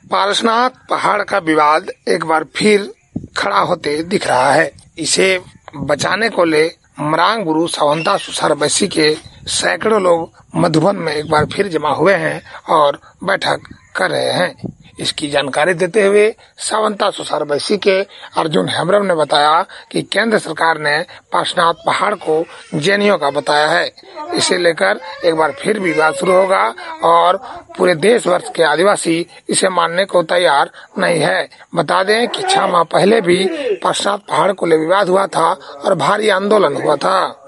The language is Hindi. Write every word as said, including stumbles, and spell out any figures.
पारसनाथ पहाड़ का विवाद एक बार फिर खड़ा होते दिख रहा है। इसे बचाने को ले मरांग गुरु सावंता सुसर बैसी के सैकड़ों लोग मधुबन में एक बार फिर जमा हुए हैं और बैठक कर रहे हैं। इसकी जानकारी देते हुए सावंता सुसर बैसी के अर्जुन हेम्ब्रम ने बताया कि केंद्र सरकार ने पारसनाथ पहाड़ को जैनियों का बताया है। इसे लेकर एक बार फिर विवाद शुरू होगा और पूरे देश वर्ष के आदिवासी इसे मानने को तैयार नहीं है। बता दें कि छह माह पहले भी पारसनाथ पहाड़ को ले विवाद हुआ था और भारी आंदोलन हुआ था।